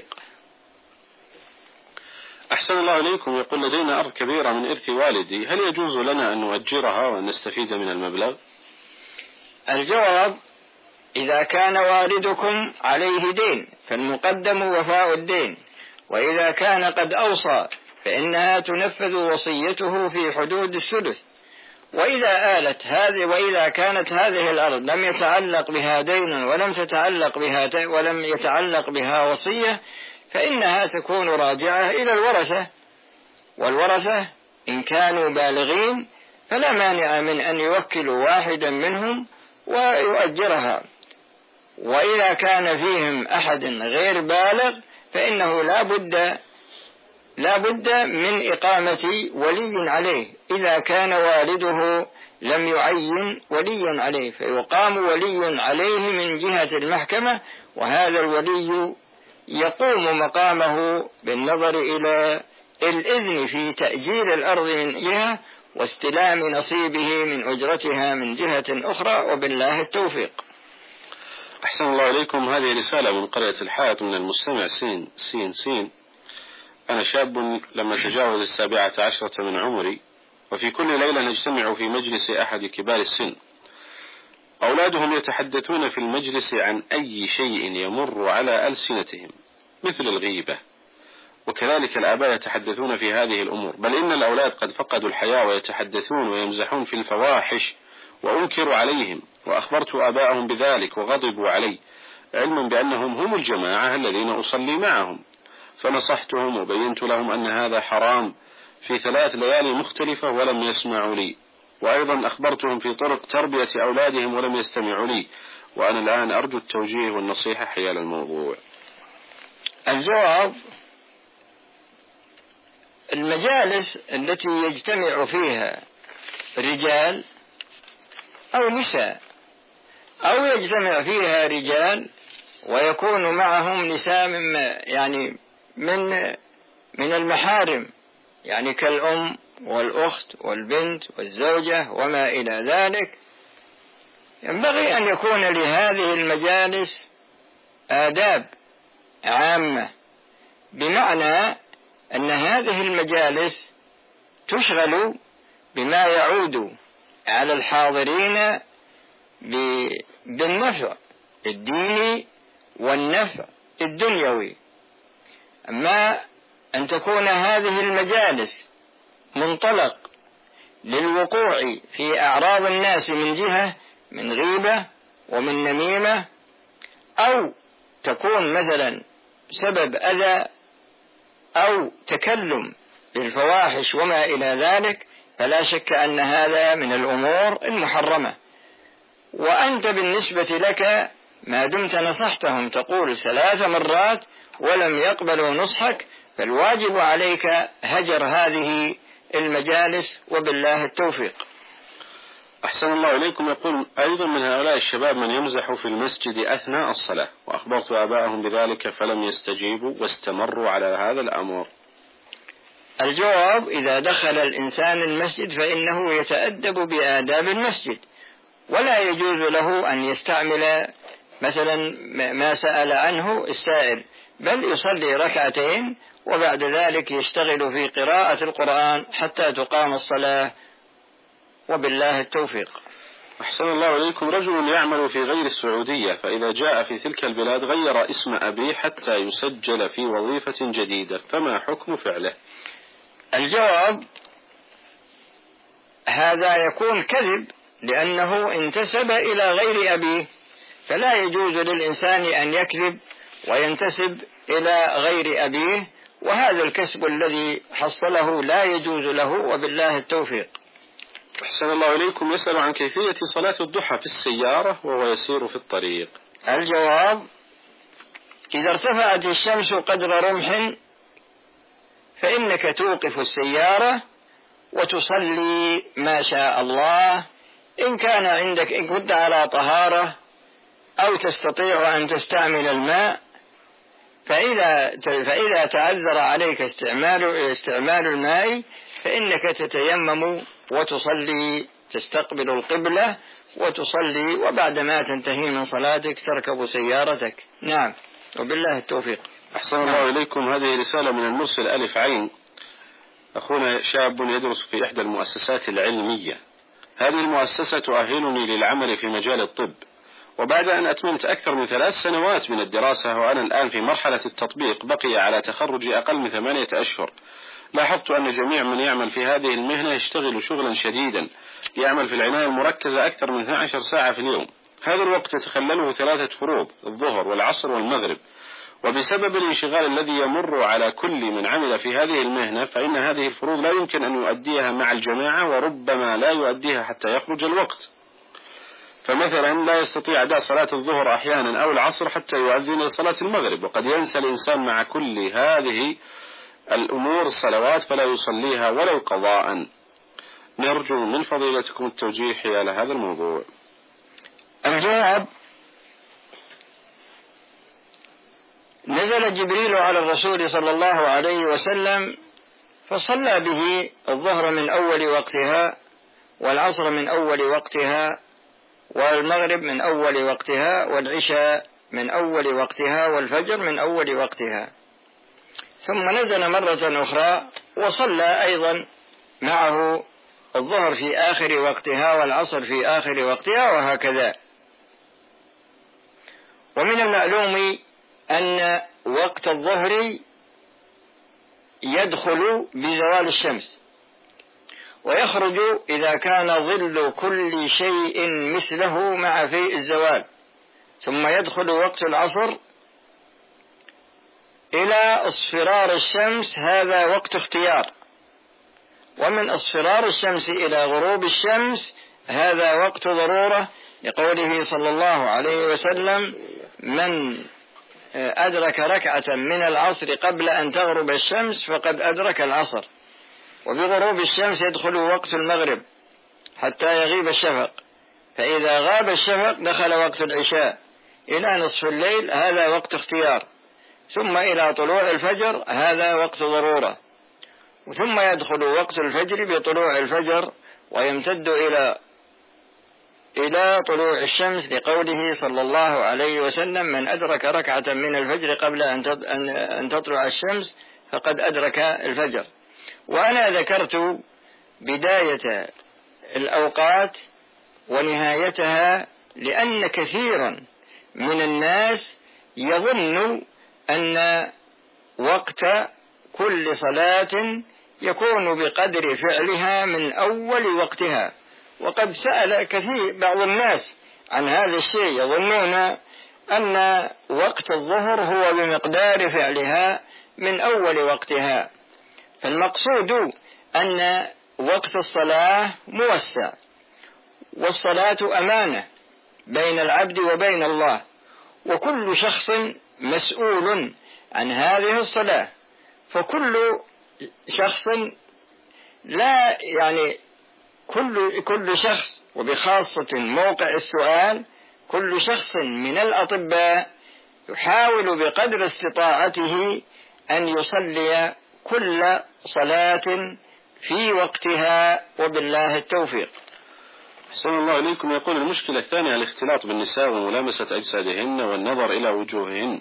أحسن الله إليكم. يقول لدينا أرض كبيرة من إرث والدي، هل يجوز لنا أن نؤجرها وأن نستفيد من المبلغ؟ الجواب: إذا كان والدكم عليه دين فالمقدم وفاء الدين، وإذا كان قد أوصى فإنها تنفذ وصيته في حدود الثلث. وإذا كانت هذه الأرض لم يتعلق بها دين ولم يتعلق بها وصية، فإنها تكون راجعة إلى الورثة، والورثة إن كانوا بالغين فلا مانع من أن يوكلوا واحدا منهم ويؤجرها. وإذا كان فيهم أحد غير بالغ فإنه لا بد من إقامة ولي عليه، إذا كان والده لم يعين ولي عليه فيقام ولي عليه من جهة المحكمة، وهذا الولي يقوم مقامه بالنظر إلى الإذن في تأجير الأرض من جهة واستلام نصيبه من أجرتها من جهة أخرى، وبالله التوفيق. أحسن الله إليكم. هذه رسالة من قرية الحائط من المستمع سين. أنا شاب لما تجاوز 17 من عمري، وفي كل ليلة نجتمع في مجلس أحد كبار السن. أولادهم يتحدثون في المجلس عن أي شيء يمر على ألسنتهم مثل الغيبة، وكذلك الآباء يتحدثون في هذه الأمور، بل إن الأولاد قد فقدوا الحياة ويتحدثون ويمزحون في الفواحش، وأنكر عليهم وأخبرت آباءهم بذلك وغضبوا علي، علما بأنهم هم الجماعة الذين أصلي معهم، فنصحتهم وبينت لهم أن هذا حرام في 3 ليالي مختلفة ولم يسمعوا لي، وأيضا أخبرتهم في طرق تربية أولادهم ولم يستمعوا لي، وأنا الآن أرجو التوجيه والنصيحة حيال الموضوع. الجواب: المجالس التي يجتمع فيها رجال أو نساء، أو يجتمع فيها رجال ويكون معهم نساء من المحارم، يعني كالأم والأخت والبنت والزوجة وما إلى ذلك، ينبغي أن يكون لهذه المجالس آداب عامة، بمعنى أن هذه المجالس تشغل بما يعود على الحاضرين بالنفع الديني والنفع الدنيوي. أما أن تكون هذه المجالس منطلق للوقوع في أعراض الناس من جهة من غيبة ومن نميمة، أو تكون مثلا سبب أذى أو تكلم بالفواحش وما إلى ذلك، فلا شك أن هذا من الأمور المحرمة. وأنت بالنسبة لك ما دمت نصحتهم تقول 3 مرات ولم يقبلوا نصحك، فالواجب عليك هجر هذه المجالس، وبالله التوفيق. أحسن الله إليكم. يقول أيضا من هؤلاء الشباب من يمزح في المسجد أثناء الصلاة، وأخبرت آباءهم بذلك فلم يستجيبوا واستمروا على هذا الأمر. الجواب: إذا دخل الإنسان المسجد فإنه يتأدب بآداب المسجد، ولا يجوز له أن يستعمل مثلا ما سأل عنه السائل، بل يصلي ركعتين وبعد ذلك يشتغل في قراءة القرآن حتى تقام الصلاة، وبالله التوفيق. أحسن الله إليكم. رجل يعمل في غير السعودية، فإذا جاء في تلك البلاد غير اسم أبيه حتى يسجل في وظيفة جديدة، فما حكم فعله؟ الجواب: هذا يكون كذب، لأنه انتسب إلى غير أبيه، فلا يجوز للإنسان أن يكذب وينتسب إلى غير أبيه، وهذا الكسب الذي حصله لا يجوز له، وبالله التوفيق. أحسن الله إليكم. يسأل عن كيفية صلاة الضحى في السيارة وهو يسير في الطريق. الجواب: إذا ارتفعت الشمس قدر رمح فإنك توقف السيارة وتصلي ما شاء الله، إن كان عندك، إن كنت على طهارة أو تستطيع أن تستعمل الماء، فإذا تعذر عليك استعمال الماء فإنك تتيمم وتصلي، تستقبل القبلة وتصلي، وبعد ما تنتهي من صلاتك تركب سيارتك. نعم، وبالله التوفيق. أحسن الله إليكم. هذه رسالة من المرسل ألف عين. أخونا شاب يدرس في إحدى المؤسسات العلمية. هذه المؤسسة تؤهلني للعمل في مجال الطب، وبعد أن أتممت أكثر من 3 سنوات من الدراسة وأنا الآن في مرحلة التطبيق، بقي على تخرجي أقل من 8 أشهر. لاحظت أن جميع من يعمل في هذه المهنة يشتغل شغلا شديدا، يعمل في العناية المركزة أكثر من 12 ساعة في اليوم. هذا الوقت يتخلله 3 فروض، الظهر والعصر والمغرب، وبسبب الانشغال الذي يمر على كل من عمل في هذه المهنة فإن هذه الفروض لا يمكن أن يؤديها مع الجماعة، وربما لا يؤديها حتى يخرج الوقت. فمثلا لا يستطيع أداء صلاة الظهر أحيانا أو العصر حتى يؤذن لصلاة المغرب، وقد ينسى الإنسان مع كل هذه الأمور الصلوات فلا يصليها ولو قضاء. نرجو من فضيلتكم التوجيه حيال هذا الموضوع. الجواب: نزل جبريل على الرسول صلى الله عليه وسلم فصلى به الظهر من أول وقتها، والعصر من أول وقتها، والمغرب من أول وقتها، والعشاء من أول وقتها، والفجر من أول وقتها. ثم نزل مرة أخرى وصلى أيضا معه الظهر في آخر وقتها والعصر في آخر وقتها، وهكذا. ومن المعلوم أن وقت الظهر يدخل بزوال الشمس، ويخرج إذا كان ظل كل شيء مثله مع في الزوال، ثم يدخل وقت العصر إلى اصفرار الشمس، هذا وقت اختيار. ومن اصفرار الشمس إلى غروب الشمس هذا وقت ضرورة، لقوله صلى الله عليه وسلم: من أدرك ركعة من العصر قبل أن تغرب الشمس فقد أدرك العصر. وبغروب الشمس يدخل وقت المغرب حتى يغيب الشفق، فإذا غاب الشفق دخل وقت العشاء إلى نصف الليل، هذا وقت اختيار. ثم إلى طلوع الفجر، هذا وقت ضرورة. ثم يدخل وقت الفجر بطلوع الفجر ويمتد إلى طلوع الشمس، لقوله صلى الله عليه وسلم: من أدرك ركعة من الفجر قبل أن تطلع الشمس فقد أدرك الفجر. وأنا ذكرت بداية الأوقات ونهايتها لأن كثيرا من الناس يظن أن وقت كل صلاة يكون بقدر فعلها من أول وقتها، وقد سأل بعض الناس عن هذا الشيء، يظنون أن وقت الظهر هو بمقدار فعلها من أول وقتها. فالمقصود أن وقت الصلاة موسع، والصلاة أمانة بين العبد وبين الله، وكل شخص مسؤول عن هذه الصلاة. فكل شخص لا كل شخص، وبخاصة موقع السؤال كل شخص من الأطباء يحاول بقدر استطاعته أن يصلي كل صلاة في وقتها، وبالله التوفيق. أحسن الله إليكم. يقول المشكلة الثانية الاختلاط بالنساء وملامسة أجسادهن والنظر إلى وجوههن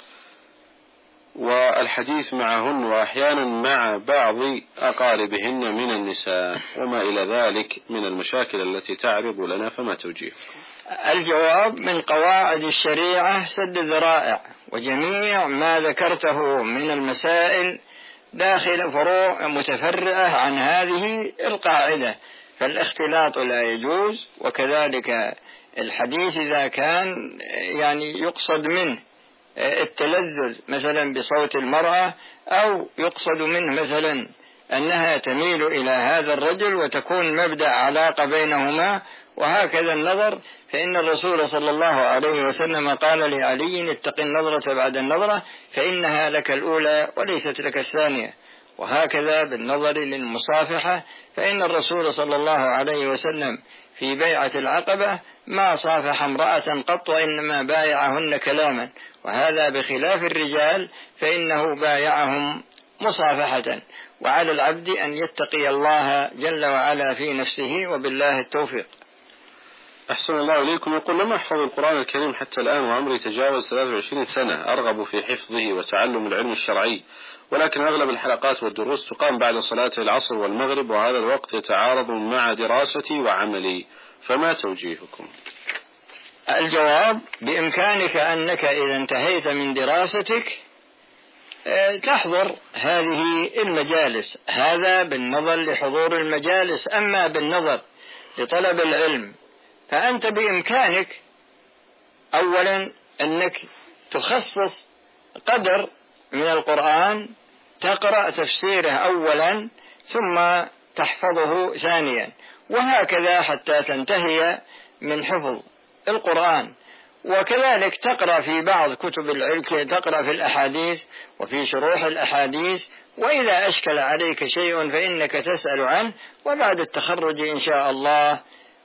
والحديث معهن، وأحيانا مع بعض أقاربهن من النساء، وما إلى ذلك من المشاكل التي تعرض لنا، فما توجيه؟ الجواب: من قواعد الشريعة سد الذرائع، وجميع ما ذكرته من المسائل داخل فروع متفرعة عن هذه القاعدة، فالاختلاط لا يجوز، وكذلك الحديث إذا كان يقصد منه التلذذ مثلا بصوت المرأة، أو يقصد منه مثلا أنها تميل إلى هذا الرجل وتكون مبدأ علاقة بينهما، وهكذا النظر، فإن الرسول صلى الله عليه وسلم قال لعلي: اتق النظرة بعد النظرة فإنها لك الأولى وليست لك الثانية. وهكذا بالنظر للمصافحة، فإن الرسول صلى الله عليه وسلم في بيعة العقبة ما صافح امرأة قط، وإنما بايعهن كلاما، وهذا بخلاف الرجال فإنه بايعهم مصافحة. وعلى العبد أن يتقي الله جل وعلا في نفسه، وبالله التوفيق. أحسن الله إليكم. يقول: لم أحفظ القرآن الكريم حتى الآن، وعمري تجاوز 23 سنة، أرغب في حفظه وتعلم العلم الشرعي، ولكن أغلب الحلقات والدروس تقام بعد صلاة العصر والمغرب، وهذا الوقت يتعارض مع دراستي وعملي، فما توجيهكم؟ الجواب: بإمكانك أنك إذا انتهيت من دراستك تحضر هذه المجالس، هذا بالنظر لحضور المجالس. أما بالنظر لطلب العلم فأنت بإمكانك أولا أنك تخصص قدر من القرآن تقرأ تفسيره أولا ثم تحفظه ثانيا، وهكذا حتى تنتهي من حفظ القرآن. وكذلك تقرأ في بعض كتب العلم، تقرأ في الأحاديث وفي شروح الأحاديث، وإذا أشكل عليك شيء فإنك تسأل عنه، وبعد التخرج إن شاء الله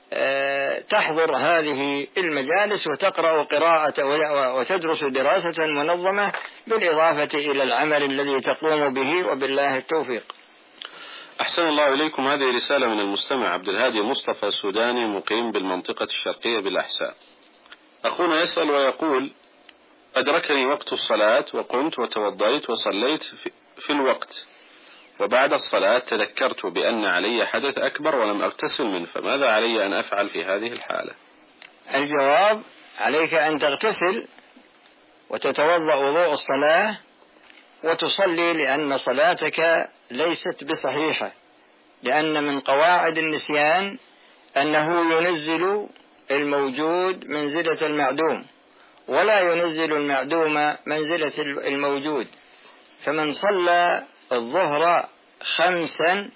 تحضر هذه المجالس وتقرأ قراءة وتدرس دراسة منظمة، بالإضافة إلى العمل الذي تقوم به، وبالله التوفيق. أحسن الله إليكم. هذه رسالة من المستمع عبد الهادي مصطفى السوداني، مقيم بالمنطقة الشرقية بالأحساء. أخونا يسأل ويقول: أدركني وقت الصلاة وقمت وتوضيت وصليت في الوقت، وبعد الصلاة تذكرت بأن علي حدث أكبر ولم أغتسل منه، فماذا علي أن أفعل في هذه الحالة؟ الجواب: عليك أن تغتسل وتتوضأ وضوء الصلاة وتصلي، لأن صلاتك ليست بصحيحة، لأن من قواعد النسيان أنه ينزل الموجود منزلة المعدوم، ولا ينزل المعدوم منزلة الموجود. فمن صلى الظهر 5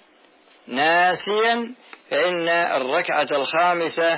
ناسيا فإن الركعة الخامسة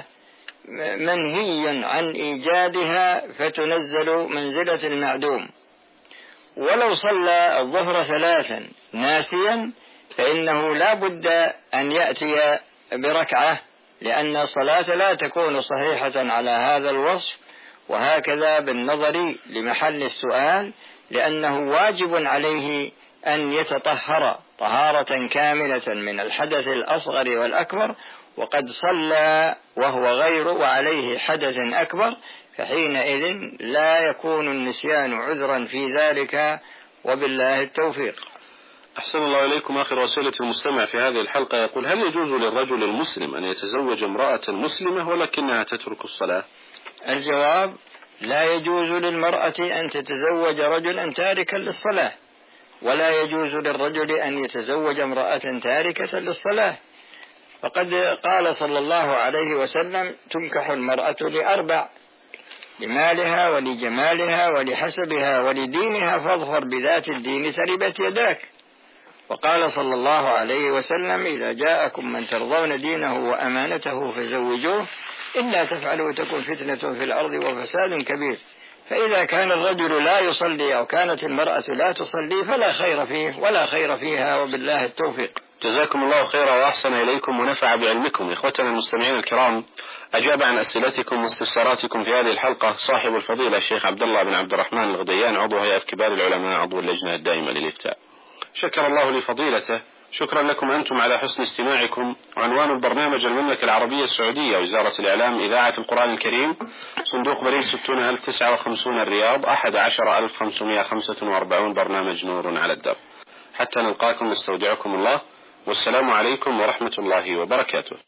منهي عن إيجادها فتنزل منزلة المعدوم. ولو صلى الظهر 3 ناسيا فإنه لا بد أن يأتي بركعة، لأن الصلاة لا تكون صحيحة على هذا الوصف. وهكذا بالنظر لمحل السؤال، لأنه واجب عليه أن يتطهر طهارة كاملة من الحدث الأصغر والأكبر، وقد صلى وهو غير وعليه حدث أكبر، فحينئذ لا يكون النسيان عذرا في ذلك، وبالله التوفيق. أحسن الله إليكم. آخر رسالة المستمع في هذه الحلقة يقول: هل يجوز للرجل المسلم أن يتزوج امرأة مسلمة ولكنها تترك الصلاة؟ الجواب: لا يجوز للمرأة أن تتزوج رجلا تاركا للصلاة، ولا يجوز للرجل أن يتزوج امرأة تاركة للصلاة، فقد قال صلى الله عليه وسلم: تنكح المرأة ل4: لمالها ولجمالها ولحسبها ولدينها، فاظفر بذات الدين تربت يداك. وقال صلى الله عليه وسلم: إذا جاءكم من ترضون دينه وأمانته فزوجوه، إلا تفعلوا تكن فتنة في الأرض وفساد كبير. فإذا كان الرجل لا يصلي أو كانت المرأة لا تصلي فلا خير فيه ولا خير فيها، وبالله التوفيق. جزاكم الله خيرا وأحسن إليكم ونفع بعلمكم. إخوتنا المستمعين الكرام، أجاب عن أسئلتكم واستفساراتكم في هذه الحلقة صاحب الفضيلة الشيخ عبد الله بن عبد الرحمن الغديان، عضو هيئة كبار العلماء، عضو اللجنة الدائمة للإفتاء. شكر الله لفضيلته. شكرا لكم أنتم على حسن استماعكم. عنوان البرنامج المملكة العربية السعودية، وزارة الإعلام، إذاعة القرآن الكريم، صندوق بريد 60059 الرياض، 11,545 برنامج نور على الدرب. حتى نلقاكم نستودعكم الله، والسلام عليكم ورحمة الله وبركاته.